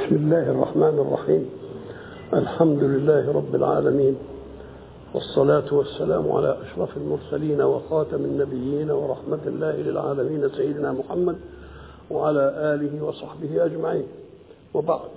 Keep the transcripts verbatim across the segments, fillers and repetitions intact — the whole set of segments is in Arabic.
بسم الله الرحمن الرحيم. الحمد لله رب العالمين، والصلاة والسلام على أشرف المرسلين وخاتم النبيين ورحمة الله للعالمين سيدنا محمد وعلى آله وصحبه أجمعين، وبعد.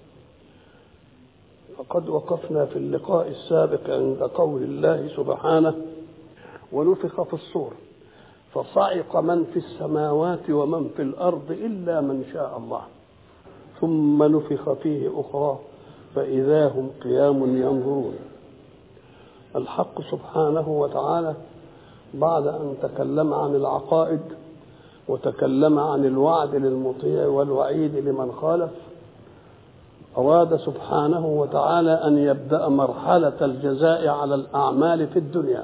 فقد وقفنا في اللقاء السابق عند قول الله سبحانه: ونفخ في الصور فصعق من في السماوات ومن في الأرض إلا من شاء الله ثم نفخ فيه أخرى فإذا هم قيام ينظرون. الحق سبحانه وتعالى بعد أن تكلم عن العقائد وتكلم عن الوعد للمطيع والوعيد لمن خالف، أراد سبحانه وتعالى أن يبدأ مرحلة الجزاء على الأعمال في الدنيا.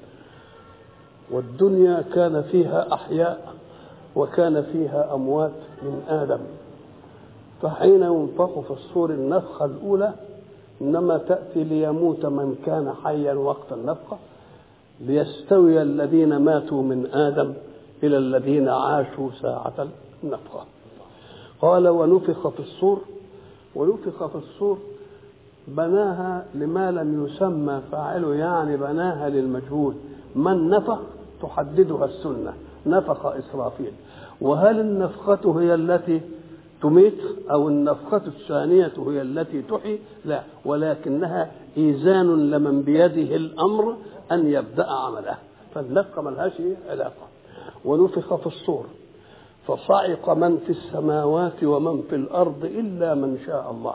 والدنيا كان فيها أحياء وكان فيها أموات من آدم، فحين ينفخ في الصور النفخة الأولى إنما تأتي ليموت من كان حيا وقت النفخة، ليستوي الذين ماتوا من آدم إلى الذين عاشوا ساعة النفخة. قال: ونفخ في الصور. ونفخ في الصور بناها لما لم يسمى فاعله، يعني بناها للمجهول. من نفخ تحددها السنة، نفخ إسرافيل. وهل النفخة هي التي تميت أو النفخة الثانية هي التي تحيي؟ لا، ولكنها إيزان لمن بيده الأمر أن يبدأ عمله، فالنفخة ملهاش علاقة. ونفخ في الصور فصعق من في السماوات ومن في الأرض إلا من شاء الله.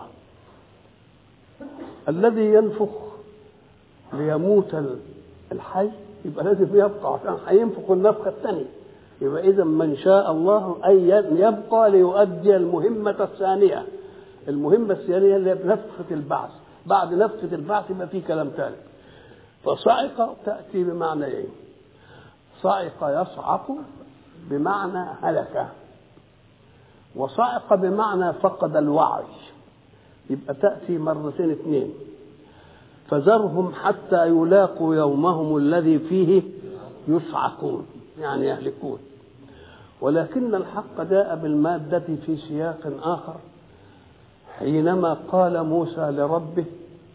الذي ينفخ ليموت الحي يبقى لازم يبقى، عشان هينفخ النفخة الثانية. يبقى إذا من شاء الله أن يبقى ليؤدي المهمة الثانية. المهمة الثانية اللي هي نفخة البعث. بعد نفخة البعث يبقى في كلام ثالث. فصعق تأتي بمعنيين: صعق يصعق بمعنى هلك، وصعق بمعنى فقد الوعي. يبقى تأتي مرتين اثنين: فذرهم حتى يلاقوا يومهم الذي فيه يصعقون، يعني يهلكون. ولكن الحق جاء بالمادة في سياق آخر، حينما قال موسى لربه: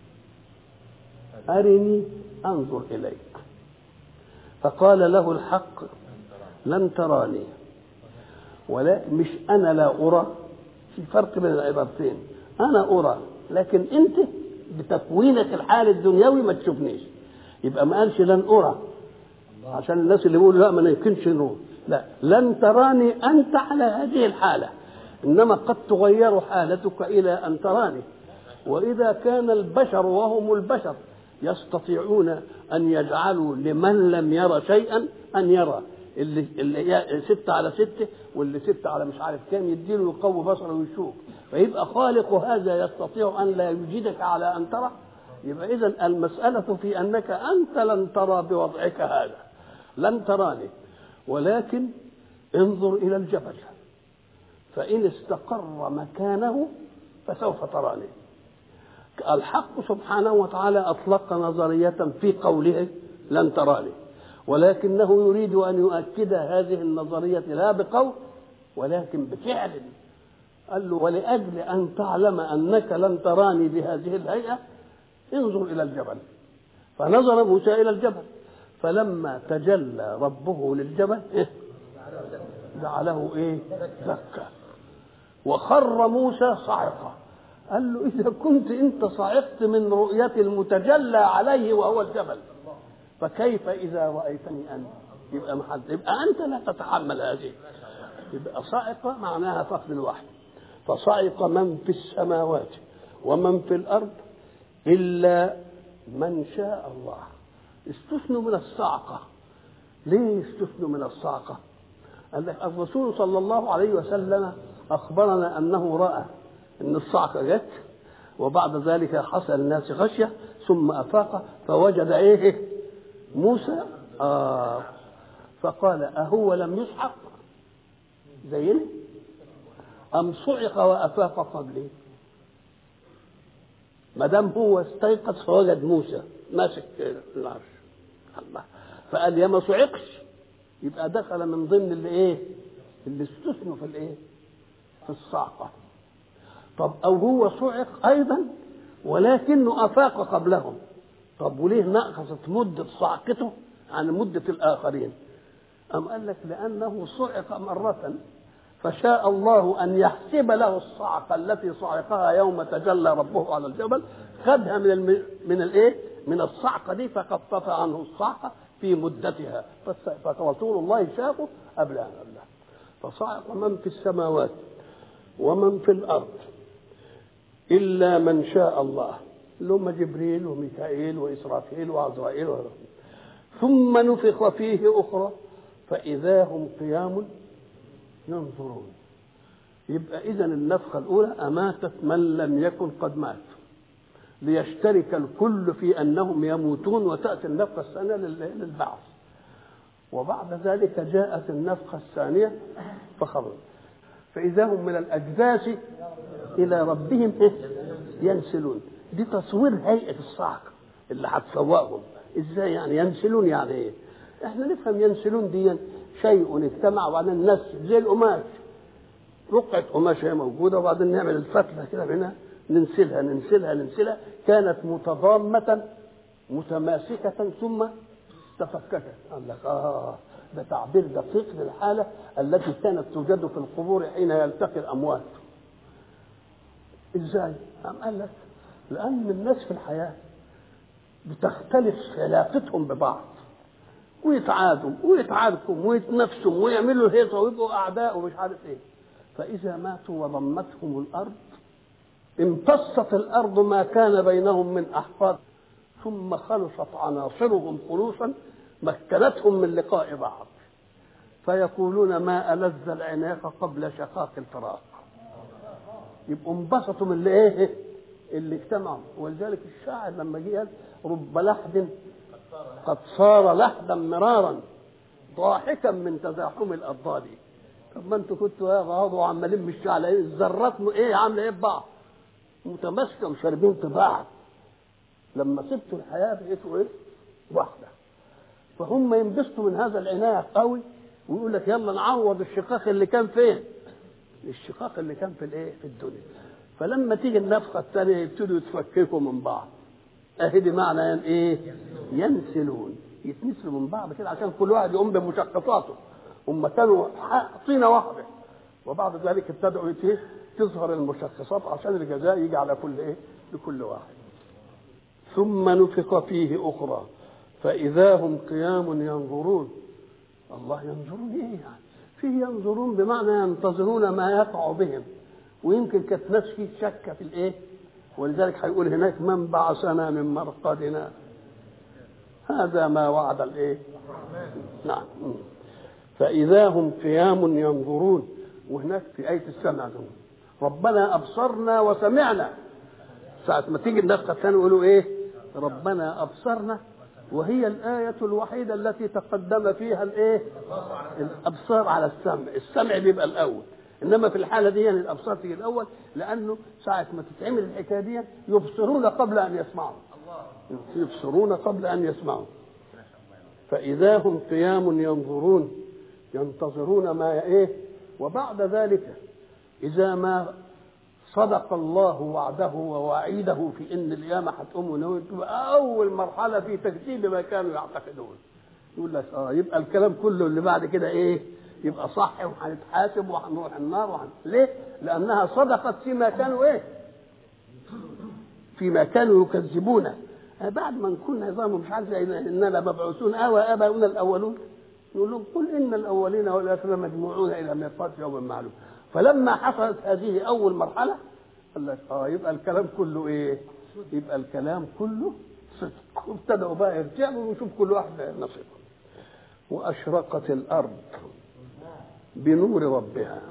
أرني أنظر إليك. فقال له الحق: لن تراني، ولكن مش أنا لا أرى، في فرق بين العبارتين. أنا أرى لكن أنت بتكوينك الحال الدنيوي ما تشوفنيش. يبقى ما قالش لن أرى عشان الناس اللي بيقولوا لا ما يمكنش نور، لا، لن تراني أنت على هذه الحالة، إنما قد تغير حالتك إلى أن تراني. وإذا كان البشر وهم البشر يستطيعون أن يجعلوا لمن لم يرى شيئا أن يرى، اللي, اللي ستة على ستة واللي ستة على مش عارف كام يديله يقوي بصره ويشوف، فيبقى خالق هذا يستطيع أن لا يجيدك على أن ترى. يبقى إذن المسألة في أنك أنت لن ترى بوضعك هذا، لن تراني، ولكن انظر إلى الجبل فإن استقر مكانه فسوف تراني. الحق سبحانه وتعالى أطلق نظرية في قوله لن تراني، ولكنه يريد أن يؤكد هذه النظرية لا بقول ولكن بفعل. قال له: ولأجل أن تعلم أنك لن تراني بهذه الهيئة انظر إلى الجبل. فنظر موسى إلى الجبل، فلما تجلى ربه للجبل جعله إيه؟ دكا، وخر موسى صاعقا. قال له: إذا كنت أنت صعقت من رؤية المتجلى عليه وهو الجبل، فكيف إذا رأيتني أنت؟ يبقى محل، يبقى أنت لا تتحمل هذه. يبقى صاعق معناها فقد الوحي. فصعق من في السماوات ومن في الأرض إلا من شاء الله. استثنوا من الصعقة. ليه استثنوا من الصعقة؟ قال لك الرسول صلى الله عليه وسلم أخبرنا أنه رأى أن الصعقة جت، وبعد ذلك حصل الناس غشية، ثم أفاق فوجد إيه؟ موسى. آه فقال: أهو لم يصعق زيني أم صعق وأفاق قبلي؟ ما دام هو استيقظ فوجد موسى ماسك العرش، الله، فقال: يا ما صعقش، يبقى دخل من ضمن اللي ايه اللي استثنوا في الايه في الصعقه. طب أو هو صعق أيضا ولكنه أفاق قبلهم. طب وليه نقصت مدة صعقته عن مدة الآخرين؟ أم قال لك لأنه صعق مرة فشاء الله أن يحسب له الصعقة التي صعقها يوم تجلى ربه على الجبل، خدها من الم... من الايه؟ من الصعقة دي فخفف عنه الصعقة في مدتها، فرسول الله شافه قبل أن الله. فصعق من في السماوات ومن في الأرض إلا من شاء الله، اللي هم جبريل وميكائيل وإسرافيل وعزرائيل وغيرهم. ثم نفخ فيه أخرى فإذا هم قيام ينظرون. يبقى إذن النفخة الأولى أماتت من لم يكن قد مات ليشترك الكل في أنهم يموتون، وتأتي النفخة الثانية للبعث. وبعد ذلك جاءت النفخة الثانية فخرج فإذا هم من الأجداث إلى ربهم ينسلون. دي تصوير هيئة الصعق اللي هتصوقهم إزاي، يعني ينسلون يعني إيه؟ إحنا نفهم ينسلون دي شيء اجتمع وبعدين نسل زي القماش، رقعة قماش هي موجودة وبعدين نعمل الفتلة كده منها ننسلها ننسلها ننسلها، كانت متضامة متماسكة ثم تفككت. قال لك آه ده تعبير دقيق للحالة التي كانت توجد في القبور حين يلتقي الأموات. إزاي؟ قال لك لأن الناس في الحياة بتختلف علاقتهم ببعض، ويتعادوا ويتعاركوا ويتنافسوا ويعملوا الهيصة ويبقوا أعداء ومش عارف إيه. فإذا ماتوا وضمتهم الأرض امتصت الأرض ما كان بينهم من أحفاد، ثم خلصت عناصرهم خلوصا مكنتهم من لقاء بعض، فيقولون ما ألذ العناق قبل شقاق الفراق. يبقوا انبسطوا من اللي ايه اللي اجتمعوا. ولذلك الشاعر لما جه رب لحد قد صار لحدا مرارا ضاحكا من تزاحم الأضداد. طب ما انتوا كنتوا يا غاض وعمالين مش على ايه الذرات ايه عامله ايه ببعض متماسكه وشاربين في بعض، لما سبتوا الحياه بقيتوا ايه واحده. فهم ينبسطوا من هذا العناق قوي ويقول لك يلا نعوض الشقاق اللي كان فين، الشقاق اللي كان في الايه في الدنيا. فلما تيجي النفخه الثانيه يبتدوا يتفككوا من بعض. اهدي معنى ايه ينسلون، يتنسلوا من بعض كده عشان كل واحد يقوم بمشققاته. هم كانوا طينه واحده وبعد ذلك ابتدعوا تظهر المشخصات عشان الجزاء يجي على كل ايه لكل واحد. ثم نفخ فيه اخرى فاذا هم قيام ينظرون. الله ينظرون ايه يعني؟ فيه ينظرون بمعنى ينتظرون ما يقع بهم، ويمكن كانت ناس فيه شك في الايه، ولذلك هيقول هناك من بعثنا من مرقدنا هذا ما وعد الايه نعم. فاذا هم قيام ينظرون. وهناك في آية السمع ربنا أبصرنا وسمعنا. ساعة ما تيجي النفخة الثانية يقولوا إيه ربنا أبصرنا، وهي الآية الوحيدة التي تقدم فيها الإيه الأبصار على السمع. السمع بيبقى الأول، إنما في الحالة دي يعني الأبصار تيجي الأول، لأنه ساعة ما تتعمل الحكاية دي يبصرون قبل أن يسمعوا، يبصرون قبل أن يسمعوا. فإذا هم قيام ينظرون ينتظرون ما إيه. وبعد ذلك إذا ما صدق الله وعده ووعيده في إن القيامة هتقوم ونوي، تبقى أول مرحلة في تكذيب ما كانوا يعتقدون. يقول لك آه يبقى الكلام كله اللي بعد كده إيه يبقى صح، وهنتحاسب وهنروح النار وحن... ليه؟ لأنها صدقت فيما كانوا إيه فيما كانوا يكذبونه. بعد ما نكون نظام مش عارف إننا مبعوثون أو آباؤنا الأولون، يقول لهم قل إن الأولين والآخرين مجموعون إلى ميقات يوم معلوم. فلما حصلت هذه أول مرحلة قال لك آه يبقى الكلام كله إيه؟ يبقى الكلام كله صدق. وابتدأوا بقى يرجعوا ويشوف كل واحد نصيبه. وأشرقت الأرض بنور ربها.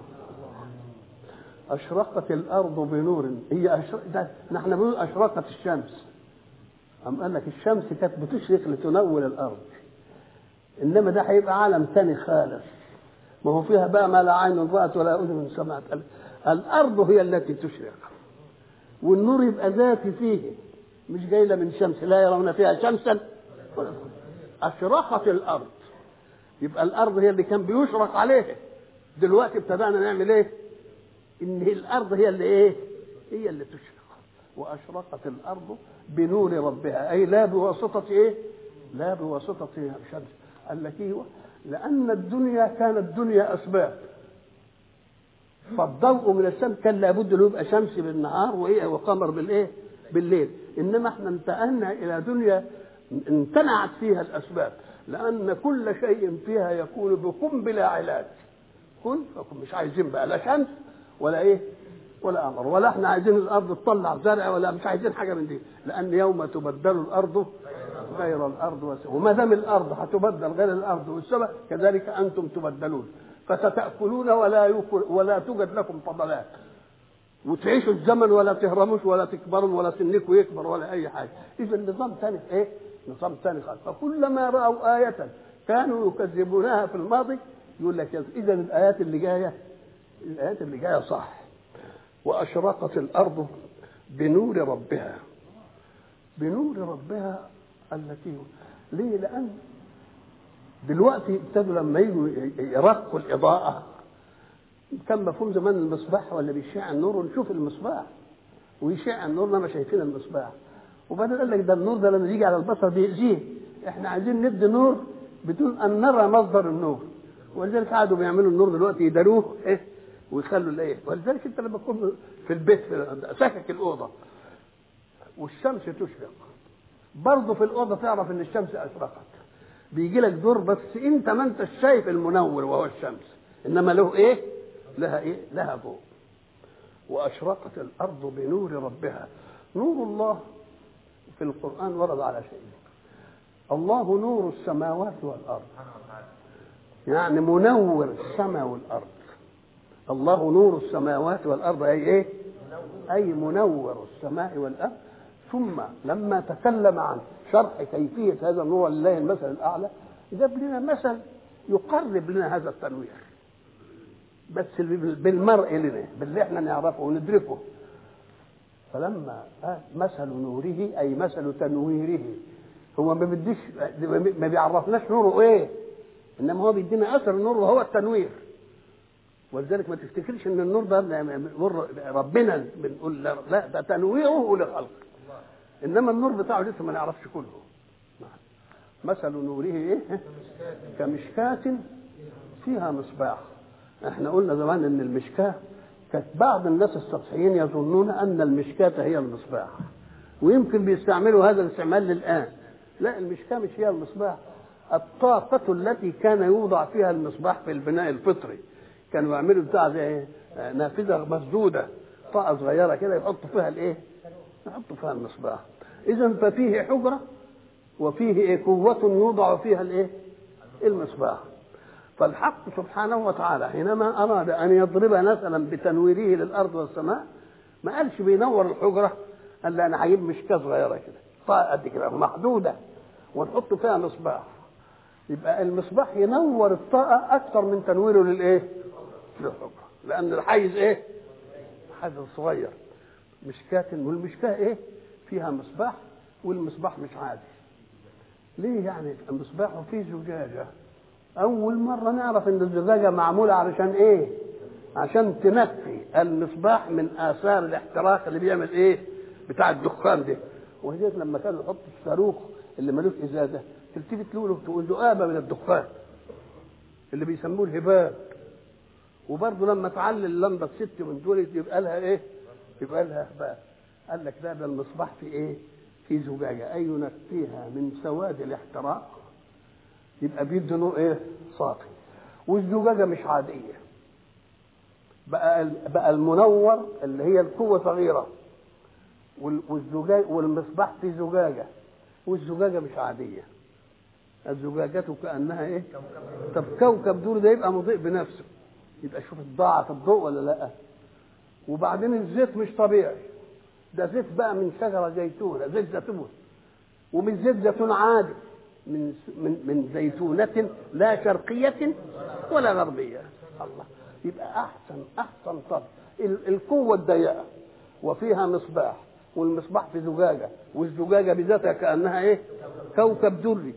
أشرقت الأرض بنور. هي أشرق ده نحن بنقول أشرقت الشمس. أم قال لك الشمس كانت بتشرق لتنور الأرض، إنما ده هيبقى عالم ثاني خالص، ما هو فيها بقى ما لا عين رأت ولا أذن سمعت. الأرض هي التي تشرق، والنور يبقى ذاتي فيه مش جاية من شمس، لا يرون فيها شمسا. أشرقت الأرض يبقى الأرض هي اللي كان بيشرق عليها. دلوقتي ابتدأنا نعمل إيه؟ إن الأرض هي اللي إيه هي اللي تشرق. واشرقت الارض بنور ربها، اي لا بواسطه ايه؟ لا بواسطه الشمس. قال لك ايوه، لان الدنيا كانت دنيا اسباب، فالضوء من الشمس كان لابد له يبقى شمس بالنهار وايه وقمر بالايه؟ بالليل. انما احنا انتقلنا الى دنيا امتنعت فيها الاسباب، لان كل شيء فيها يكون بكم بلا علاج. كن فكن، مش عايزين بقى لا شمس ولا ايه ولا قمر، ولا احنا عايزين الارض تطلع زرع، ولا مش عايزين حاجه من دي، لان يوم تبدل الارض غير الارض والسماء، وما دام الارض هتبدل غير الارض والسماء كذلك انتم تبدلون، فستاكلون ولا يأكل ولا توجد لكم فضلات، وتعيشوا الزمن ولا تهرموش ولا تكبروا ولا سنكم يكبر ولا اي حاجه. اذا النظام ثاني ايه؟ نظام ثاني خالص. فكلما راوا ايه كانوا يكذبونها في الماضي يقول لك اذا الايات اللي جايه الايات اللي جايه صح. واشرقت الارض بنور ربها، بنور ربها التي ليه؟ لان دلوقتي ابتدوا لما يجوا يرقوا الاضاءه، كان مفهوم زمان المصباح ولا بيشع النور ونشوف المصباح ويشع النور لما شايفين المصباح، وبعدين قال لك ده النور ده لما يجي على البصر بيأذيه، احنا عايزين ندي نور بدون ان نرى مصدر النور، ولذلك قعدوا بيعملوا النور دلوقتي يداروه ايه ويخلوا الايه. ولذلك انت لما تكون في البيت ساكك الاوضه والشمس تشرق برضه في الاوضه تعرف ان الشمس اشرقت، بيجي لك دور بس انت ما انت شايف المنور وهو الشمس، انما له ايه؟ لها ايه؟ لها ضوء. واشرقت الارض بنور ربها. نور الله في القران ورد على شيء، الله نور السماوات والارض، يعني منور السماء والارض. الله نور السماوات والارض اي ايه؟ اي منور السماء والارض. ثم لما تكلم عن شرح كيفيه هذا النور لله المثل الاعلى جاب لنا مثل يقرب لنا هذا التنوير، بس بالمرء لنا باللي احنا نعرفه وندركه. فلما مثل نوره اي مثل تنويره، هو ما بديش ما بيعرفناش نوره ايه، انما هو بيدينا اثر النور وهو التنوير. ولذلك ما تفتكرش ان النور ده نور ربنا بنقول لا، ده تنويره لخلقه، انما النور بتاعه لسه ما نعرفش كله. مثل نوره ايه؟ كمشكاة فيها مصباح. احنا قلنا زمان ان المشكاة كانت بعض الناس السطحيين يظنون ان المشكاة هي المصباح، ويمكن بيستعملوا هذا الاستعمال للآن. لا، المشكاة مش هي المصباح. الطاقة التي كان يوضع فيها المصباح في البناء الفطري، كانوا يعملوا بتاع زي نافذة مسدودة، طاقة صغيرة كده يحطوا فيها الايه؟ يحطوا فيها المصباح. إذا ففيه حجرة وفيه إيه؟ قوة يوضع فيها الايه؟ المصباح. فالحق سبحانه وتعالى حينما أراد أن يضرب مثلا بتنويره للأرض والسماء ما قالش بينور الحجرة، قال لا أنا هجيب مشكاة صغيرة كده طاقة قد كده محدودة ونحط فيها مصباح، يبقى المصباح ينور الطاقة أكثر من تنويره للإيه؟ للحجرة، لأن الحيز إيه؟ حيز صغير. مشكاة، والمشكاة إيه؟ فيها مصباح، والمصباح مش عادي. ليه يعني؟ المصباح فيه زجاجة. أول مرة نعرف إن الزجاجة معمولة علشان إيه؟ عشان تنفي المصباح من آثار الاحتراق اللي بيعمل إيه؟ بتاع الدخان ده. وهذيك لما كانوا يحطوا الصاروخ اللي ملوش إزازة تلتفت له تقول ذؤابة من الدخان اللي بيسموه الهباب. وبرضه لما تعلل اللمبة ست من دول يبقى لها إيه؟ يبقى لها هباب. قال لك ده المصباح في إيه؟ في زجاجة، أي ينفيها من سواد الاحتراق، يبقى بيدي نور ايه؟ صافي. والزجاجه مش عاديه، بقى بقى المنور اللي هي القوه صغيره، والزجاج والمصباح في زجاجه، والزجاجه مش عاديه. الزجاجه كانها ايه؟ طب كوكب دور ده يبقى مضيء بنفسه، يبقى شوف ضاعت الضوء ولا لا. وبعدين الزيت مش طبيعي، ده زيت بقى من شجره زيتونه، زيت زيتون، ومن زيت زيتون عادي، من من من زيتونة لا شرقية ولا غربية. الله، يبقى أحسن أحسن طب القوة الضيقة وفيها مصباح، والمصباح في زجاجة، والزجاجة بذاتها كأنها إيه؟ كوكب دري،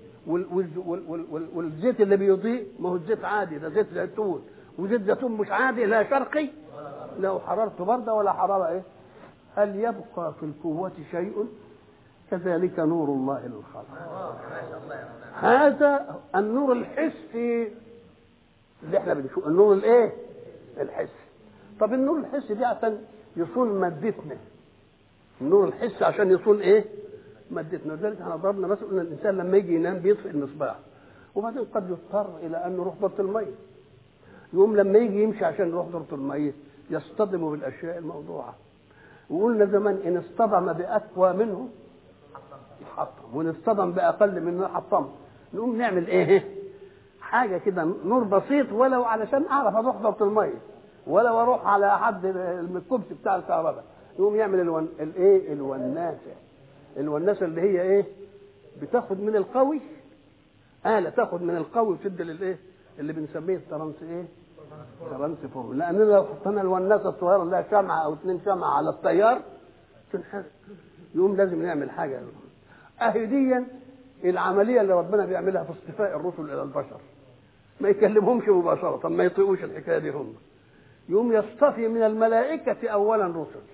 والزيت اللي بيضيء ما هو الزيت عادي، ده زيت زيتون، وزيت زيتون مش عادي لا شرقي لا حرارته باردة ولا حرارة إيه؟ هل يبقى في القوة شيء؟ كذلك نور الله للخلق. هذا النور الحسي اللي احنا بنشوفه، النور الايه؟ الحسي. طب النور الحسي دي عشان يصون مادتنا، النور الحسي عشان يصون ايه؟ مادتنا. ولذلك احنا ضربنا مثلا ان الانسان لما يجي ينام بيطفئ المصباح، وبعدين قد يضطر الى ان يروح دورة الميه، يقوم لما يجي يمشي عشان يروح دورة الميه يصطدم بالاشياء الموضوعه. وقلنا زمان ان اصطدم باقوى منه يحطم، وان اصطدم باقل منه يحطم. نقوم نعمل ايه؟ حاجه كده نور بسيط، ولو علشان اعرف اروح دورة الميه، ولو اروح على حد الكبس بتاع الكهرباء، يقوم يعمل الون... الايه؟ الوناسه. الوناسه اللي هي ايه؟ بتاخد من القوي، آلة تاخد من القوي وتدي للايه؟ اللي بنسميه الترانس ايه؟ ترانسفورم. لاننا لو حطينا الوناسه الصغيره اللي شمعه او اثنين شمعه على التيار تنحرق، يقوم لازم نعمل حاجه. اهي دي العمليه اللي ربنا بيعملها في اصطفاء الرسل الى البشر، ما يكلمهمش مباشره، ما يطيقوش الحكايه دي هم. يقوم يصطفي من الملائكه اولا رسل،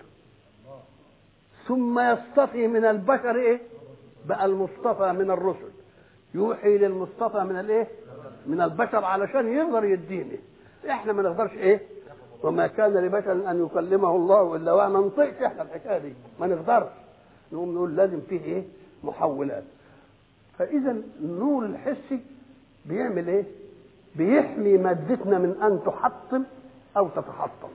ثم يصطفي من البشر ايه؟ بقى المصطفى من الرسل يوحي للمصطفى من الايه؟ من البشر، علشان يقدر يديني. احنا ما نقدرش ايه؟ وما كان لبشر ان يكلمه الله الا وهو ما نطيقش احنا الحكايه دي، ما نقدرش. نقوم نقول لازم فيه ايه؟ محولات. فاذا النور الحسي بيعمل ايه؟ بيحمي مادتنا من ان تحطم او تتحطم.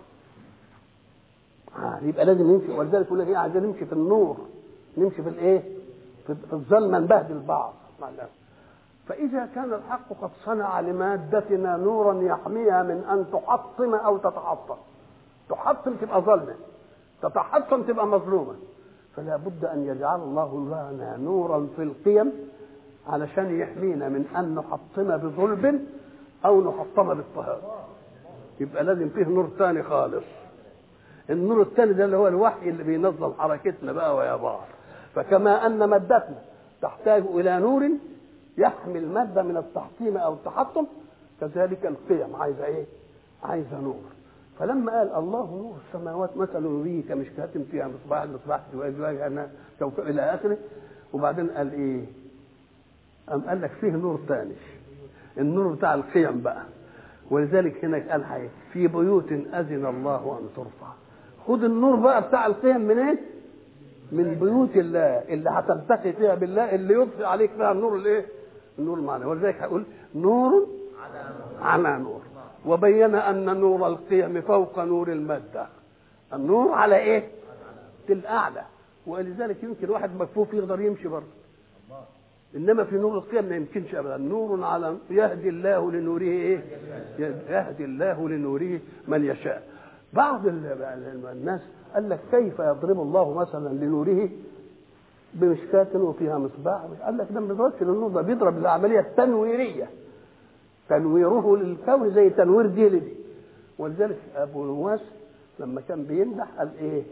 آه يبقى لازم نمشي. ولذلك يقول لك ايه؟ عايزين نمشي في النور، نمشي في الايه؟ في الظلمه نبهدل بعض. فاذا كان الحق قد صنع لمادتنا نورا يحميها من ان تحطم او تتحطم. تحطم تبقى ظلمه، تتحطم تبقى مظلومه. فلا بد ان يجعل الله لنا نورا في القيم علشان يحمينا من ان نحطم بظلم او نحطم بالطهاره. يبقى لازم فيه نور ثاني خالص. النور الثاني ده اللي هو الوحي اللي بينظم حركتنا بقى ويا بعض. فكما ان مادتنا تحتاج الى نور يحمي الماده من التحطيم او التحطم، كذلك القيم عايزه ايه؟ عايزه نور. فلما قال الله نور السماوات مثل نوره كمشكاة فيها مصباح، المصباح وازواجها كوكب الى اخره. وبعدين قال ايه؟ قام قال لك فيه نور ثاني، النور بتاع القيم بقى. ولذلك هناك قال حاجه في بيوت اذن الله ان ترفع. خد النور بقى بتاع القيم من ايه؟ من بيوت الله اللي هتلتقي فيها بالله، اللي يضفي عليك فيها النور الايه؟ النور المعنوي. ولذلك هقول نور على نور. وبين ان نور القيم فوق نور الماده. النور على ايه؟ الاعلى. ولذلك يمكن واحد مكفوف يقدر يمشي برضه، انما في نور القيم ما يمكنش ابدا. نور على يهدي الله لنوره ايه؟ يهدي الله لنوره من يشاء. بعض الناس قال لك كيف يضرب الله مثلا لنوره بمشكاة وفيها مصباح؟ قال لك ده ما بيضربش للنور، ده بيضرب العمليه التنويريه، تنويره للكون زي تنوير دي لدي. ولذلك ابو نواس لما كان بيمدح قال ايه؟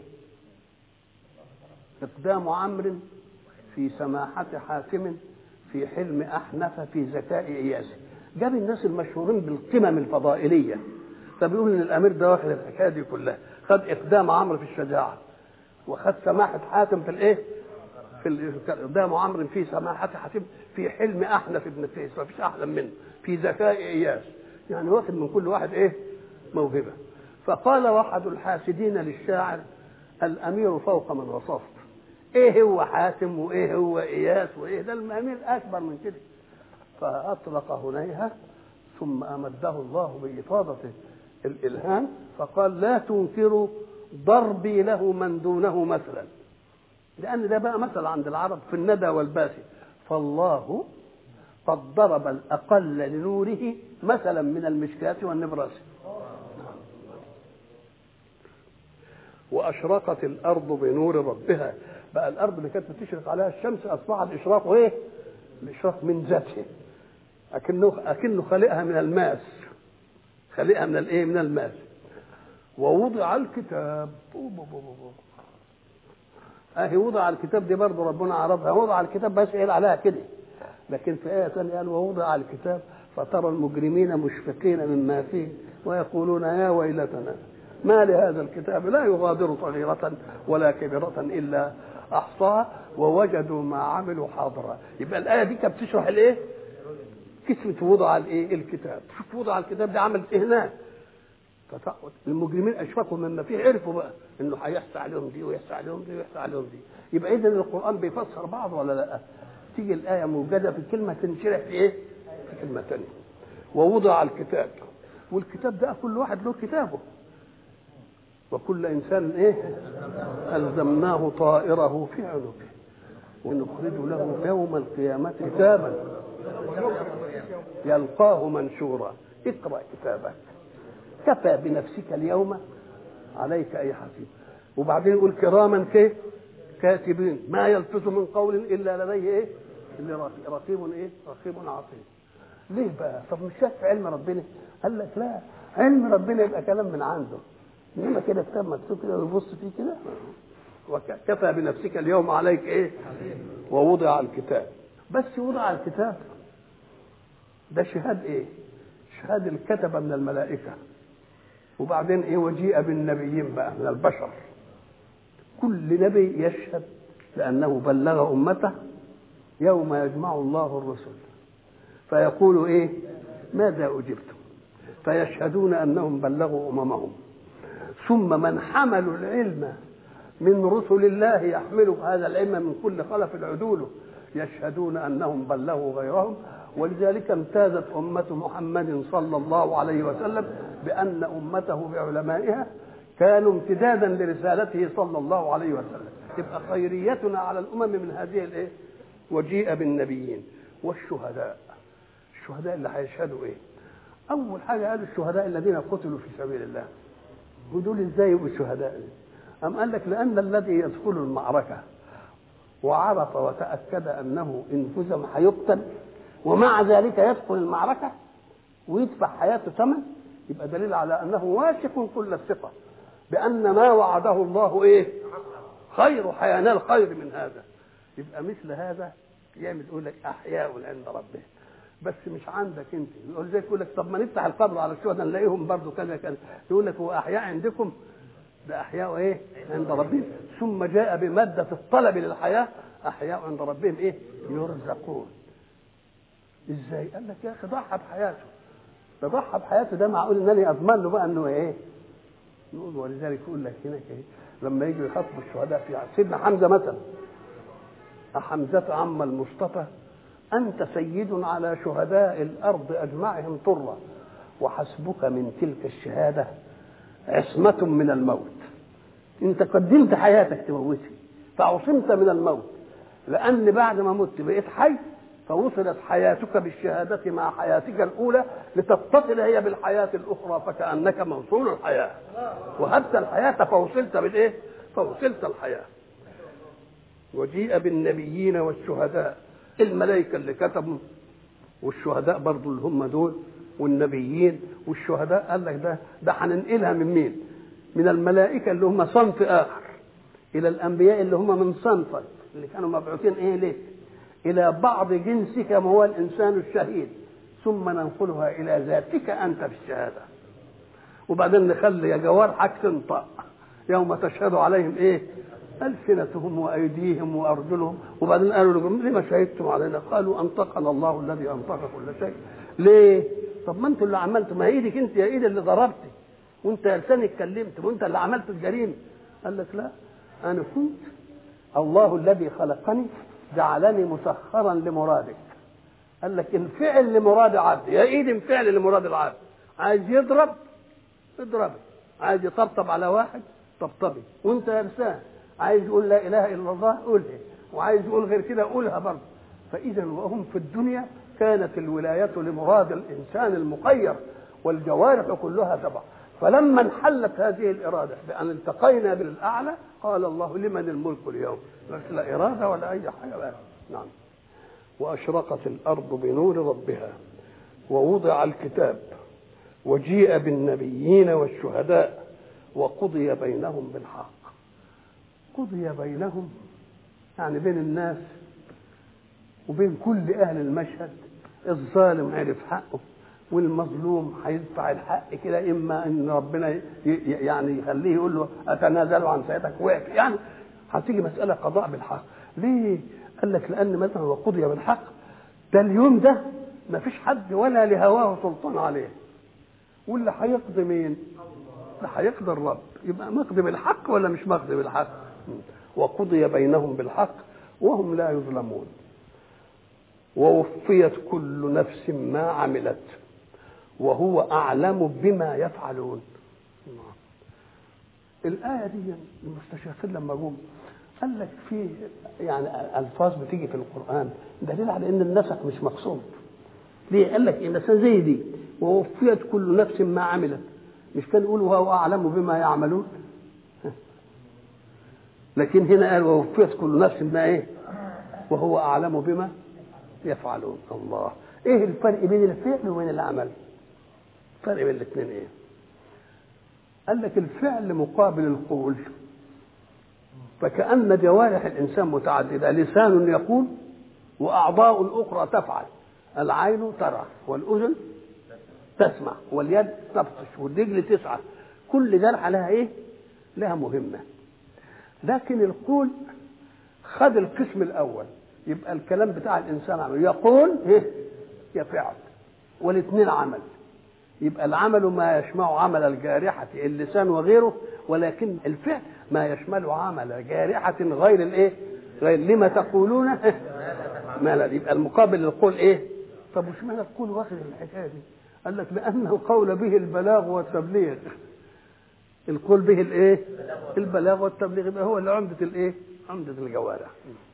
اقدام عمرو في سماحه حاكم، في حلم احنف، في ذكاء اياس. جاب الناس المشهورين بالقمم الفضائليه، فبيقول ان الامير ده واخد الحكايه دي كلها. خد اقدام عمرو في الشجاعه، وخد سماحه حاتم في الايه؟ في اقدام عمرو في سماحه حاتم، في حلم احنف ابن قيس، ما فيش احلم منه، في ذكاء اياس. يعني واخد من كل واحد ايه؟ موهبه. فقال واحد الحاسدين للشاعر: الامير فوق من وصفت. ايه هو حاتم وايه هو اياس وايه ده؟ الامير اكبر من كده. فاطلق هنيها ثم امده الله بافاضه الالهام فقال: لا تنكروا ضربي له من دونه مثلا، لان ده بقى مثل عند العرب في الندى والباسي. فالله قد ضرب الاقل لنوره مثلا من المشكاة والنبراس. واشرقت الارض بنور ربها. بقى الارض اللي كانت بتشرق عليها الشمس اصبحت اشراق ايه؟ الاشراق من ذاته، اكنه اكنه خلقها من الماس، خلقها من الايه؟ من الماس. ووضع الكتاب. اهي وضع الكتاب دي برضه ربنا عرضها، وضع الكتاب بس قال عليها كده. لكن في ايه ثانيه قال: ووضع الكتاب فترى المجرمين مشفقين مما فيه ويقولون يا ويلتنا ما لهذا الكتاب لا يغادر صغيرة ولا كبيرة إلا أحصاها ووجدوا ما عملوا حاضرا. يبقى الآية دي كانت بتشرح الإيه؟ كلمة وضع الإيه؟ الكتاب. شوف وضع الكتاب ده عملت إيه هناك؟ المجرمين أشفقوا مما فيه، عرفوا بقى إنه هيحصل عليهم دي ويحصل عليهم دي ويحصل عليهم دي. يبقى إذا القرآن بيفسر بعض ولا لا؟ تيجي الآية موجودة في كلمة تنشرح في إيه؟ في كلمة ثانية. ووضع الكتاب، والكتاب ده كل واحد له كتابه، وكل إنسان إيه؟ ألزمناه طائره في عنقه ونخرج له يوم القيامة كتابا يلقاه منشورا اقرأ كتابك كفى بنفسك اليوم عليك أي حسيب. وبعدين يقول كراما كيف كاتبين ما يلفظ من قول إلا لديه إيه؟ اللي رقيب إيه؟ رقيب عتيد. ليه بقى؟ طب مش شايف علم ربنا؟ قال لك لا، علم ربنا يبقى كلام من عنده، انما كده كتاب مكتوب كده ويبص فيه كده. وكفى بنفسك اليوم عليك ايه؟ ووضع الكتاب. بس وضع الكتاب ده شهاد ايه؟ شهاد الكتبه من الملائكه. وبعدين ايه؟ وجيء بالنبيين بقى من البشر. كل نبي يشهد لانه بلغ امته يوم يجمع الله الرسل فيقول ايه؟ ماذا اجبتم؟ فيشهدون انهم بلغوا اممهم. ثم من حملوا العلم من رسل الله يحملوا هذا العلم من كل خلف العدول يشهدون انهم بلغوا غيرهم. ولذلك امتازت امه محمد صلى الله عليه وسلم بان امته بعلمائها كانوا امتدادا لرسالته صلى الله عليه وسلم. تبقى خيريتنا على الامم من هذه الايه؟ وجيء بالنبيين والشهداء. الشهداء اللي هيشهدوا ايه؟ اول حاجه قالوا الشهداء الذين قتلوا في سبيل الله. ودول ازاي يبقوا الشهداء؟ أم قال لك لأن الذي يدخل المعركة وعرف وتأكد أنه إن هزم هيقتل ومع ذلك يدخل المعركة ويدفع حياته ثمن، يبقى دليل على أنه واثق كل الثقة بأن ما وعده الله إيه؟ خير، هينال خير من هذا. يبقى مثل هذا يعمل يقول لك أحياء عند ربهم، بس مش عندك انت. يقول زي يقول لك طب ما نفتح القبر على الشهداء نلاقيهم برضه كذا كذا. يقول لك هو احياء عندكم؟ ده احياء ايه؟ عند ربهم. ثم جاء بماده الطلب للحياه احياء عند ربهم ايه؟ يرزقون. ازاي؟ قال لك يا اخي ضحى بحياته. ده ضحى بحياته ده معقول ان انا اضمن له بقى انه ايه؟ نقول ولذلك يقول لك هناك ايه؟ لما يجوا يخاطبوا الشهداء في سيدنا حمزه مثلا، أحمزة عم المصطفى أنت سيد على شهداء الأرض أجمعهم طرا وحسبك من تلك الشهادة عصمة من الموت. أنت قدمت حياتك تموتي فعصمت من الموت، لأن بعد ما مت بقيت حي فوصلت حياتك بالشهادة مع حياتك الأولى لتتصل هي بالحياة الأخرى فكأنك موصول الحياة، وهبت الحياة فوصلت بالإيه؟ فوصلت الحياة. وجيء بالنبيين والشهداء، الملائكة اللي كتبوا والشهداء برضو اللي هم دول والنبيين والشهداء. قال لك ده ده هننقلها من مين؟ من الملائكة اللي هم صنف آخر إلى الأنبياء اللي هم من صنفك اللي كانوا مبعوثين إيه ليه؟ إلى بعض جنسك ما هو الإنسان الشهيد، ثم ننقلها إلى ذاتك أنت في الشهادة. وبعدين نخلي يا جوارحك تنطق يوم تشهد عليهم إيه؟ ألسنتهم وأيديهم وأرجلهم. وبعدين قالوا لهم لما شهدتم علينا؟ قالوا أنطقنا الله الذي أنطق كل شيء. ليه؟ طب ما أنتوا اللي عملتوا، ما ايدك أنت يا ايد اللي ضربتي وأنت يا لسانك اتكلمت وأنت اللي عملت الجريمة. قال لك لا، أنا كنت الله الذي خلقني جعلني مسخرا لمرادك. قال لك انفعل لمراد عبد، يا ايد انفعل لمراد العبد. عايز يضرب اضربه، عايز يطبطب على واحد طبطبي، وأنت يا لسان عايز يقول لا اله الا الله قولها، وعايز يقول غير كده قولها برضه. فاذا وهم في الدنيا كانت الولايه لمراد الانسان المخير والجوارح كلها تبع. فلما انحلت هذه الاراده بان التقينا بالاعلى قال الله لمن الملك اليوم؟ لا اراده ولا اي حاجه بقى. نعم. واشرقت الارض بنور ربها ووضع الكتاب وجيء بالنبيين والشهداء وقضي بينهم بالحق. قضي بينهم يعني بين الناس وبين كل أهل المشهد. الظالم عرف حقه والمظلوم هيدفع الحق كده، اما ان ربنا يعني يخليه يقول له اتنازل عن سيادتك وقف، يعني هتيجي مساله قضاء بالحق. ليه؟ قال لك لان مثلا وقضي بالحق ده اليوم ده ما فيش حد ولا لهواه سلطان عليه، واللي هيقضي مين؟ اللي هيقضي الرب. يبقى مقضي بالحق ولا مش مقضي بالحق؟ وقضي بينهم بالحق وهم لا يظلمون ووفيت كل نفس ما عملت وهو أعلم بما يفعلون. الآية دي المستشرقين لما جم قال لك في يعني ألفاظ بتيجي في القرآن دليل على إن النسق مش مقصود. ليه؟ قال لك إن مثلا زي دي ووفيت كل نفس ما عملت، مش كان يقول وهو أعلم بما يعملون؟ لكن هنا قال ووفيت كل نفس ما إيه؟ وهو أعلم بما يفعلون. الله، إيه الفرق بين الفعل وبين العمل؟ الفرق بين الاثنين إيه؟ قال لك الفعل مقابل القول، فكأن جوارح الإنسان متعددة، لسان يقول وأعضاء الأخرى تفعل، العين ترى والأذن تسمع واليد تبطش والرجل تسعى، كل جرحة لها إيه؟ لها مهمة. لكن القول خد القسم الأول، يبقى الكلام بتاع الإنسان عمل، يقول إيه؟ يفعل، والاثنين عمل. يبقى العمل ما يشمع عمل الجارحة اللسان وغيره، ولكن الفعل ما يشمل عمل جارحة غير الايه؟ غير لما تقولون ما لا. يبقى المقابل للقول ايه؟ طب وش معنى القول واخد الحكايه دي؟ قال لك لأن القول به البلاغ والتبليغ. القول به الايه؟ البلاغ والتبليغ، يبقى هو اللي عمدة الايه؟ عمدة الجوارح.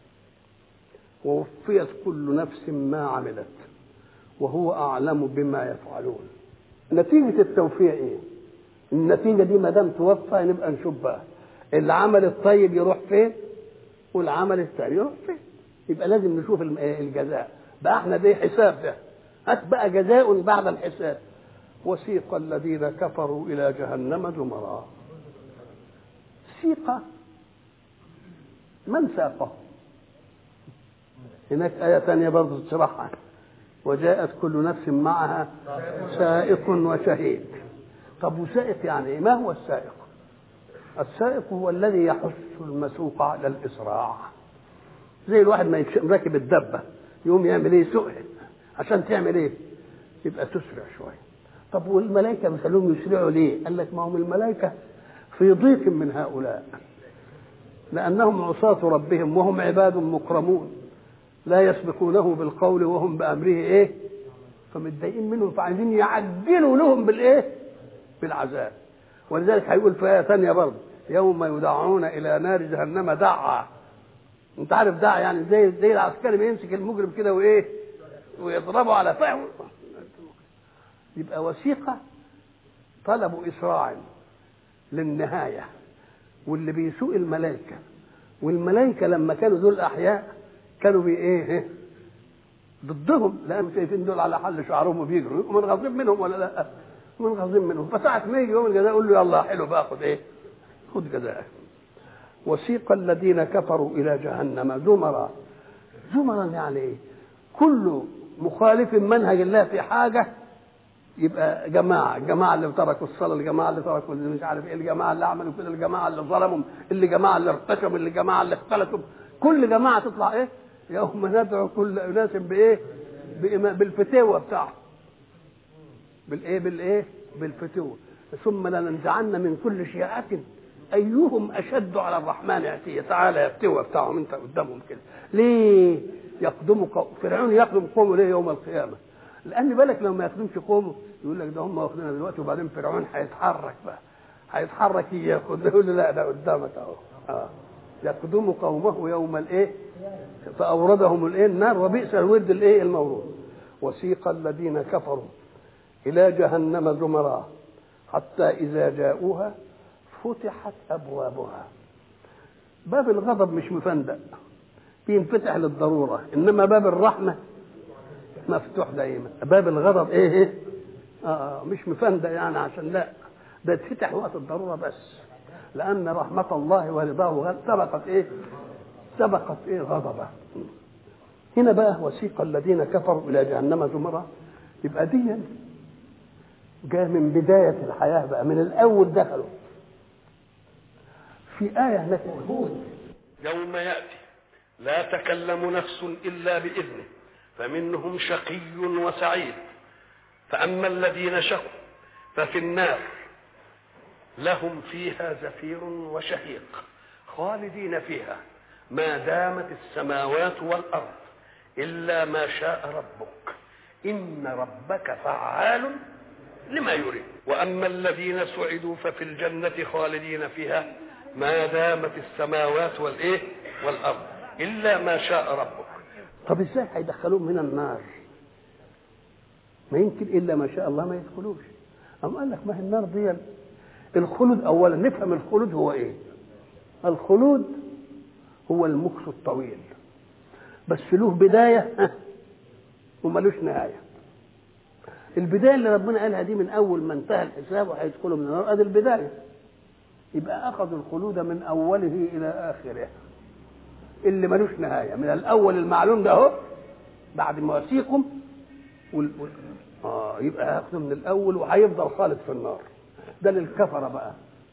ووفيت كل نفس ما عملت وهو أعلم بما يفعلون. نتيجة التوفيق ايه؟ النتيجة دي ما دام توفى نبقى نشوف بقى العمل الطيب يروح فين والعمل الثاني يروح فين. يبقى لازم نشوف الجزاء بقى. احنا دي حساب ده، هات بقى جزاء بعد الحساب. وسيق الذين كفروا إلى جهنم زمرا. سيق من ساقه؟ هناك آية ثانية برضه تشرحها، وجاءت كل نفس معها سائق وشهيد. طب وسائق يعني ايه؟ ما هو السائق؟ السائق هو الذي يحث المسوق على الإسراع، زي الواحد ما راكب الدبة يقوم يعمل ايه؟ يسوق عشان تعمل ايه؟ يبقى تسرع شوية. طب والملائكة بيخلوهم يسرعوا ليه؟ قال لك ما هم الملائكة في ضيق من هؤلاء، لأنهم عصاة ربهم وهم عباد مكرمون لا يسبقونه بالقول وهم بأمره ايه؟ فمتضايقين منهم، فعايزين يعجلوا لهم بالايه؟ بالعذاب. ولذلك هيقول في آية ثانية برضه يوم يدعون إلى نار جهنم دعا. انت عارف دعا يعني زي زي العسكري بيمسك المجرم كده وايه؟ ويضربه على فاه. يبقى وثيقة طلبوا إسراع للنهاية، واللي بيسوق الملائكة. والملائكة لما كانوا دول أحياء كانوا بي ايه؟ ضدهم، لأنهم شايفين دول على حل شعرهم وبيجروا، من غاضبين منهم ولا لا؟ من غاضبين منهم. فساعة ما يجي يوم الجزاء يقول له يلا حلو بقى خد ايه؟ خد جزاءك. وسيق الذين كفروا إلى جهنم زمرا. زمرا يعني ايه؟ كل مخالف منهج الله في حاجة يبقى جماعة، الجماعة اللي تركوا الصلاة، الجماعة اللي تركوا اللي مش عارف ايه، الجماعة اللي عملوا كده، الجماعة اللي ظلموا، اللي جماعة اللي ارتشموا، اللي جماعة اللي اختلطوا. كل جماعة تطلع ايه؟ يوم ندعو كل اناس بايه؟ بالفتوى بتاعه. بالايه؟ بالايه؟ بالفتوى. ثم لننزعن من كل شيعة ايهم اشد على الرحمن عتيا. تعالى يا فتوى بتاعهم انت قدامهم كده. ليه؟ يقدم قوم فرعون، يقدم قومه ليه يوم القيامة؟ لأن بالك لو ما يخدمش قومه يقول لك ده هم واخدينها دلوقتي، وبعدين فرعون هيتحرك بقى، هيتحرك ياخد، يقول له لا ده قدامك اهو. اه يقدم قومه يوم الايه؟ فأوردهم الايه؟ النار، وبئس الورد الايه؟ المورود. وسيق الذين كفروا إلى جهنم زمرا حتى إذا جاءوها فتحت أبوابها. باب الغضب مش مفندق، بينفتح للضرورة، إنما باب الرحمة مفتوح دائما. باب الغضب ايه ايه؟ اه مش مفندق يعني عشان لا، ده اتفتح وقت الضروره بس، لان رحمه الله ورضاه سبقت ايه؟ سبقت ايه؟ غضبه. هنا بقى وسيق الذين كفروا الى جهنم زمرا. يبقى دي جاء من بداية الحياة بقى، من الأول دخلوا في آية هناك هود يوم يأتي لا تكلم نفس إلا بإذنه فمنهم شقي وسعيد فأما الذين شقوا ففي النار لهم فيها زفير وشهيق خالدين فيها ما دامت السماوات والأرض إلا ما شاء ربك إن ربك فعال لما يريد. وأما الذين سعدوا ففي الجنة خالدين فيها ما دامت السماوات والإيه والأرض إلا ما شاء ربك. طب ازاي هيدخلوهم من النار؟ ما يمكن إلا ما شاء الله ما يدخلوش. أم قال لك ما هي النار دي الخلود. أولا نفهم الخلود هو إيه. الخلود هو المكث الطويل بس له بداية وملوش نهاية. البداية اللي ربنا قالها دي من أول ما انتهى الحساب وهيدخلوا من النار، ادي البداية. يبقى أخذوا الخلود من أوله إلى آخره اللي ملوش نهاية، من الأول المعلوم ده اهو بعد مواسيقهم وال... وال... آه يبقى هياخدوا من الأول وهيفضل خالد في النار. ده للكفرة بقى.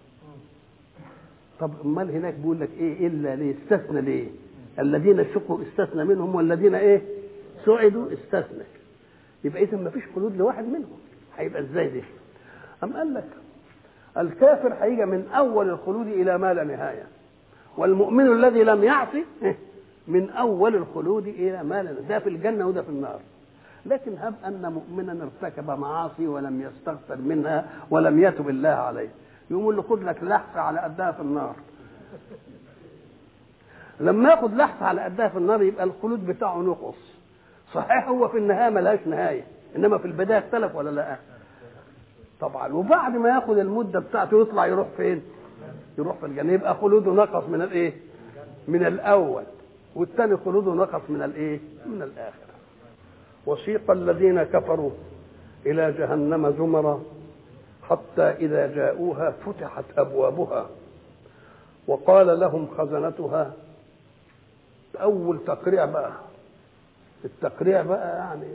طب امال هناك بيقول لك ايه الا ليه؟ استثنى ليه؟ الذين شقوا استثنى منهم والذين ايه سعدوا استثنى. يبقى اذا ما فيش خلود لواحد منهم، هيبقى ازاي ده؟ ام قال لك الكافر هيجي من اول الخلود الى ما لا نهايه، والمؤمن الذي لم يعصي من اول الخلود الى ما لا نهايه. ده في الجنه وده في النار. لكن هب ان مؤمنا ارتكب معاصي ولم يستغفر منها ولم يتب الله عليه، يقول له خد لك لحظه على قدها في النار. لما ياخد لحظه على قدها في النار يبقى الخلود بتاعه نقص. صحيح هو في النهايه ملهاش نهايه، انما في البدايه اختلف ولا لا؟ طبعا. وبعد ما ياخد المده بتاعته يطلع يروح فين؟ يروح في الجنه. يبقى خلوده نقص من الايه؟ من الاول، والثاني خلوده نقص من الايه؟ من الاخر. وسيق الذين كفروا الى جهنم زمرا حتى إذا جاءوها فتحت أبوابها وقال لهم خزنتها. أول تقريع بقى، التقريع بقى يعني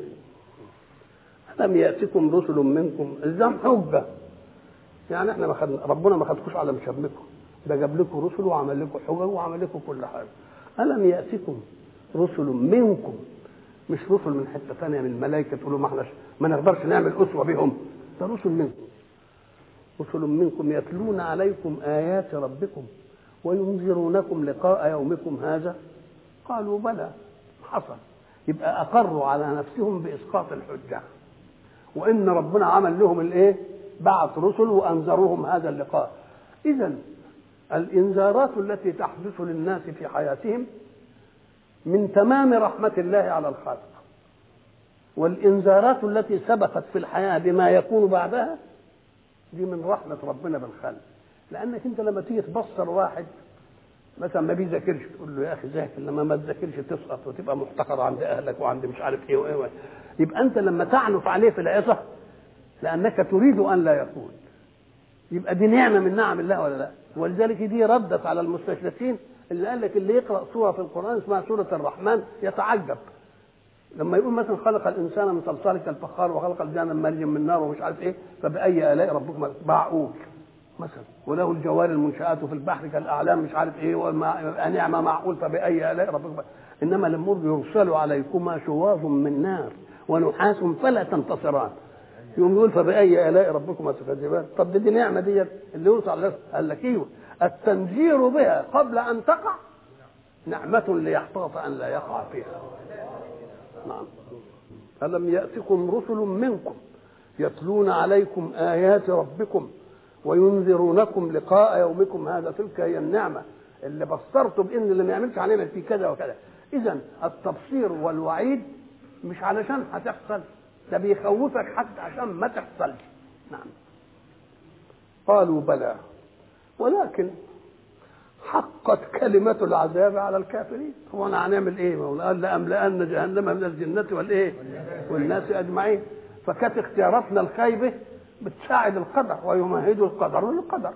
ألم يأتكم رسل منكم؟ الزام حجة. يعني احنا ما خدنا، ربنا ما خدكوش على مشابهكم، ده جاب لكم رسل وعمل لكم حجج وعمل لكم كل حاجة. ألم يأتكم رسل منكم، مش رسل من حتة ثانية من الملائكة تقولوا ما احنا ما نقدرش نعمل أسوة بهم، ده رسل منكم. رسل منكم يتلون عليكم آيات ربكم وينذرونكم لقاء يومكم هذا. قالوا بلى، حصل. يبقى أقروا على نفسهم بإسقاط الحجة، وإن ربنا عمل لهم الإيه؟ بعث رسل وأنذروهم هذا اللقاء. إذن الإنذارات التي تحدث للناس في حياتهم من تمام رحمة الله على الخلق، والإنذارات التي سبقت في الحياة بما يكون بعدها دي من رحمة ربنا بالخلق. لأنك أنت لما تيجي تبصر واحد مثلا ما بيذاكرش تقول له يا أخي ذاكر، لما ما تذاكرش تسقط وتبقى محتقر عند أهلك وعند مش عارف إيه وإيه. يبقى أنت لما تعنف عليه في العظة لأنك تريد أن لا يقول، يبقى دي نعمة من نعم الله ولا لا؟ ولذلك دي ردت على المستشرقين اللي قال لك اللي يقرأ سورة في القرآن اسمها سورة الرحمن يتعجب لما يقول مثلا خلق الانسان من صلصال كالفخار وخلق الجان من مارج من نار ومش عارف ايه، فباي الاء ربكما معقول مثلا، وله الجوار المنشآت في البحر كالاعلام مش عارف ايه، ونعمه معقول فباي الاء ربكما. انما لما يرسل عليكما شواظ من نار ونحاس فلا تنتصران، يقوم يقول فباي الاء ربكما تكذبان. طب دي نعمه دي اللي يوصل على قال لك ايوه التنذير بها قبل ان تقع نعمه ليحتاط ان لا يقع فيها. نعم. ألم يأتكم رسل منكم يتلون عليكم آيات ربكم وينذرونكم لقاء يومكم هذا. تلك هي النعمة اللي بصرتم بإن اللي ما يعملش علينا في كذا وكذا. إذن التبصير والوعيد مش علشان هتحصل، ده بيخوفك حتى عشان ما تحصلش. نعم. قالوا بلى ولكن حقت كلمة العذاب على الكافرين. هو أنا هنعمل إيه؟ مولا قال لأملأن جهنم من الجنة والإيه؟ والناس أجمعين. فكانت اختياراتنا الخايبة بتساعد القدر ويمهد القدر للقدر.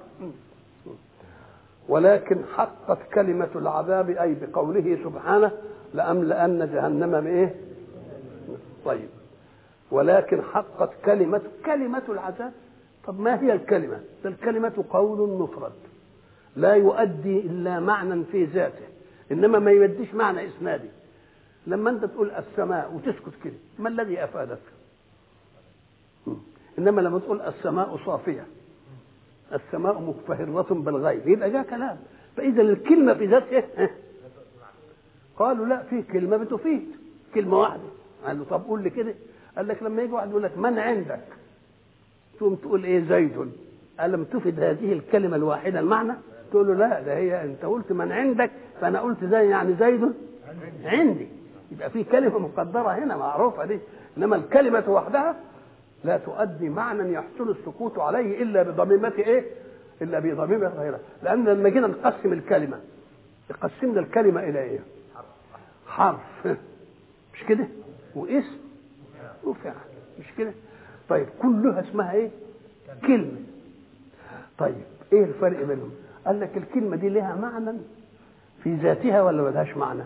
ولكن حقت كلمة العذاب أي بقوله سبحانه لأملأن جهنم بإيه؟ طيب. ولكن حقت كلمة كلمة العذاب. طب ما هي الكلمة؟ الكلمة قول مفرد لا يؤدي إلا معنى في ذاته، إنما ما يوديش معنى إسنادي. لما أنت تقول السماء وتسكت كده، ما الذي أفادك؟ إنما لما تقول السماء صافية، السماء مكفهرة بالغيب، يبقى جاء كلام. فإذا الكلمة في ذاتها، قالوا لا، في كلمة بتفيد، كلمة واحدة. قال له طب قول لي كده. قال لك لما يجي واحد يقول لك من عندك، تقوم تقول ايه؟ زيد. ألم تفد هذه الكلمة الواحدة المعنى؟ تقول له لا، ده هي انت قلت من عندك، فانا قلت زي يعني زيد عندي. يبقى في كلمة مقدرة هنا معروفة دي. انما الكلمة وحدها لا تؤدي معنى يحصل السكوت عليه الا بضميمة ايه؟ الا بضميمة غيرها. لان لما جينا نقسم الكلمة، قسمنا الكلمة الى ايه؟ حرف، مش كده؟ واسم وفعل، مش كده؟ طيب كلها اسمها ايه؟ كلمة. طيب ايه الفرق بينهم؟ قال لك الكلمة دي لها معنى في ذاتها ولا ما لهاش معنى؟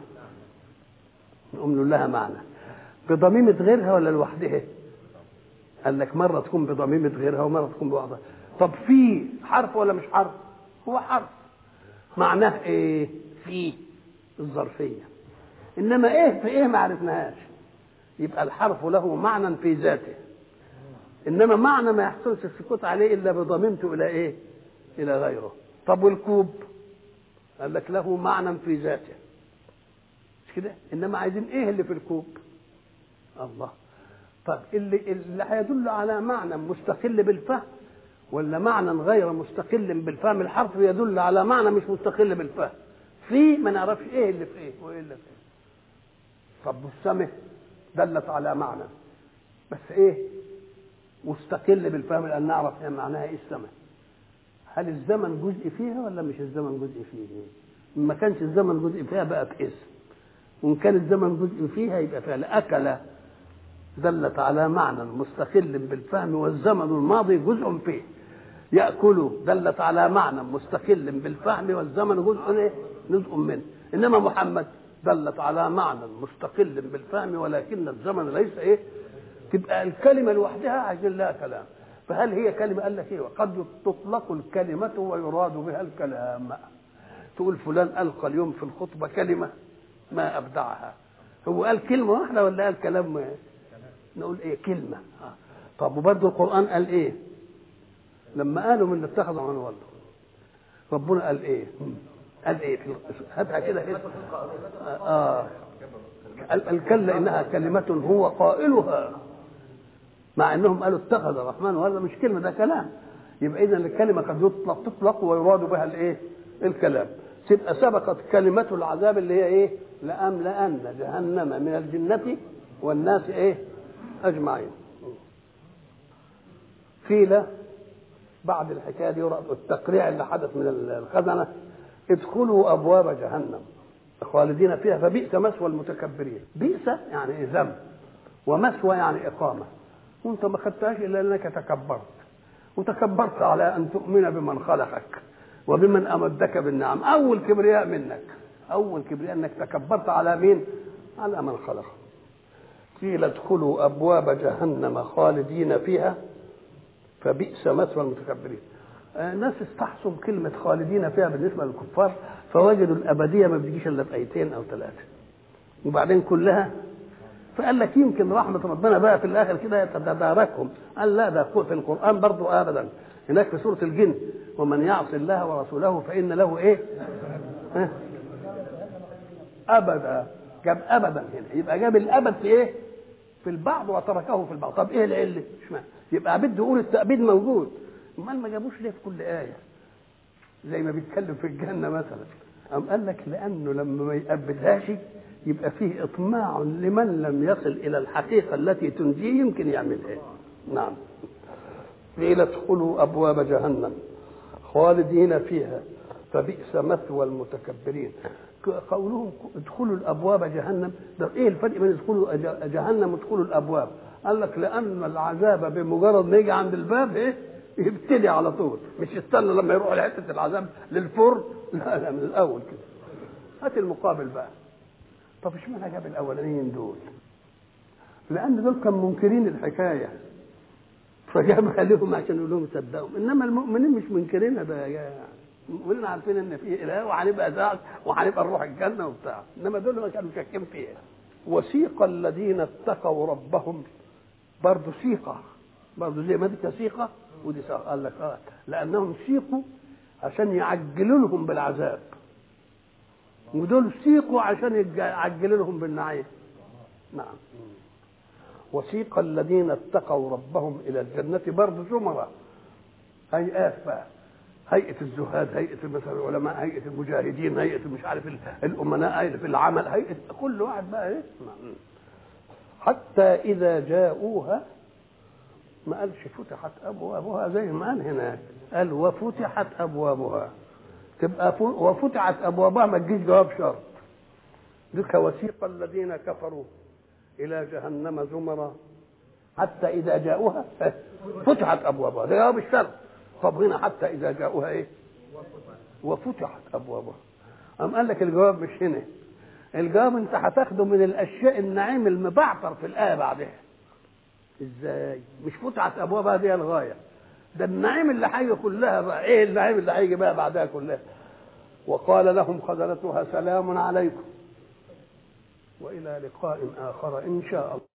نقوم له لها معنى بضميمة غيرها ولا لوحدها؟ قال لك مرة تكون بضميمة غيرها ومرة تكون بوحدها. طب في حرف ولا مش حرف؟ هو حرف. معناه ايه؟ في الظرفية. انما ايه في ايه ما عرفناهاش. يبقى الحرف له معنى في ذاته، انما معنى ما يحصلش السكوت عليه الا بضميمته الى ايه؟ الى غيره. طب والكوب؟ قال لك له معنى في ذاته، مش كده؟ انما عايزين ايه اللي في الكوب؟ الله. طب اللي اللي هيدل على معنى مستقل بالفهم ولا معنى غير مستقل بالفهم؟ الحرف يدل على معنى مش مستقل بالفهم. في ما نعرفش ايه اللي في ايه وايه اللي في ايه. طب والسماء دلت على معنى بس ايه؟ مستقل بالفهم، لان نعرف ايه معناها ايه السماء. هل الزمن جزء فيها ولا مش الزمن جزء فيها؟ ما كانش الزمن جزء فيها بقت اسم، وان كان الزمن جزء فيها يبقى فعل. اكل دلت على معنى مستقل بالفهم والزمن الماضي جزء فيه. ياكل دلت على معنى مستقل بالفهم والزمن جزء ايه؟ جزء منه. انما محمد دلت على معنى مستقل بالفهم ولكن الزمن ليس ايه؟ تبقى الكلمه لوحدها عايزين لها كلام. فهل هي كلمه؟ قال لك ايه؟ وقد تطلق الكلمه ويراد بها الكلام. تقول فلان القى اليوم في الخطبه كلمه ما ابدعها. هو قال كلمه واحده ولا قال كلام؟ نقول ايه؟ كلمه. آه. طب وبرضه القران قال ايه لما قالوا من اتخذوا من والله؟ ربنا قال ايه؟ قال ايه؟ هاتها كده كده. اه الكل انها كلمه هو قائلها، مع انهم قالوا اتخذ الرحمن وهذا مش كلمه، ده كلام. يبقى اذا الكلمه قد يطلق تطلق ويراد بها الايه؟ الكلام. تبقى سبقت كلمه العذاب اللي هي ايه؟ لأملأن جهنم من الجنه والناس ايه؟ اجمعين. قيل بعد الحكايه دي التقريع اللي حدث من الخزنه: ادخلوا ابواب جهنم خالدين فيها فبئس مثوى المتكبرين. بئس يعني ذنب، ومثوى يعني اقامه. وانت ما خدتهاش الا انك تكبرت، وتكبرت على ان تؤمن بمن خلقك وبمن امدك بالنعم. اول كبرياء منك، اول كبرياء انك تكبرت على مين؟ على من خلقك. قيل ادخلوا ابواب جهنم خالدين فيها فبئس مثوى المتكبرين. الناس استحسوا كلمه خالدين فيها بالنسبه للكفار، فوجدوا الابديه ما بتجيش الا في ايتين او ثلاثه، وبعدين كلها. فقال لك يمكن رحمه ربنا بقى في الاخر كده يتداركهم. قال لا، ده في القران برضو ابدا. هناك في سوره الجن: ومن يعص الله ورسوله فان له ايه؟ ها؟ ابدا. جاب ابدا هنا، يبقى جاب الابد في ايه؟ في البعض وتركه في البعض. طب ايه العله؟ اشمعنى؟ يبقى بده يقول التأبيد موجود، امال ما جابوش ليه في كل آية زي ما بيتكلم في الجنة مثلا؟ أم قال لك لأنه لما ما يأبدهاش يبقى فيه إطماع لمن لم يصل إلى الحقيقة التي تنجيه يمكن يعملها. نعم. قيل ادخلوا أبواب جهنم خالدين فيها فبئس مثوى المتكبرين. قولهم ادخلوا الأبواب جهنم، ده إيه الفرق بين ادخلوا جهنم وادخلوا الأبواب؟ قال لك لأن العذاب بمجرد ما يجي عند الباب إيه؟ يبتدي على طول، مش يستنى لما يروح لحتة العذاب للفرن، لا لا، من الأول كده. هات المقابل بقى. طب اشمعنى جاب الأولانيين دول؟ لان دول كانوا منكرين الحكايه فجابها لهم عشان يقول لهم صدقهم. انما المؤمنين مش منكرينها، ده يعني المؤمنين عارفين ان في اله وهنبقى زعل وهنبقى نروح الجنه وبتاع، انما دول ما كانوا شاكين فيها. وسيق الذين اتقوا ربهم، برضه سيقه، برضه زي ما دي سيقه ودي سيقه. قال لك اه لانهم سيقوا عشان يعجلوا لهم بالعذاب، ودول سيقوا عشان يعجلوا لهم بالنعيم. نعم. وسيق الذين اتقوا ربهم الى الجنه برضه زمرة، هيئات بقى، هيئه الزهاد، هيئه مثلا العلماء، هيئه المجاهدين، هيئه مش عارف الامناء، هيئه العمل، هيئه كل واحد بقى ايه. حتى اذا جاءوها، ما قالش فتحت ابوابها زي ما قال هناك، قال وفتحت ابوابها. تبقى وفتحت ابوابها ما تجيش جواب شرط. ذلك وسيق الذين كفروا الى جهنم زمرا حتى اذا جاءوها فتحت ابوابها، ده جواب الشرط. طب هنا حتى اذا جاءوها ايه؟ وفتحت ابوابها. قام قال لك الجواب مش هنا، الجواب انت هتاخده من الاشياء النعيم المبعثر في الايه بعدها. ازاي؟ مش فتحت ابوابها دي الغايه، ده النعيم اللي هيجي كلها بقى. ايه النعيم اللي هيجي بقى بعدها كلها؟ وقال لهم خزنتها سلام عليكم والى لقاء اخر ان شاء الله.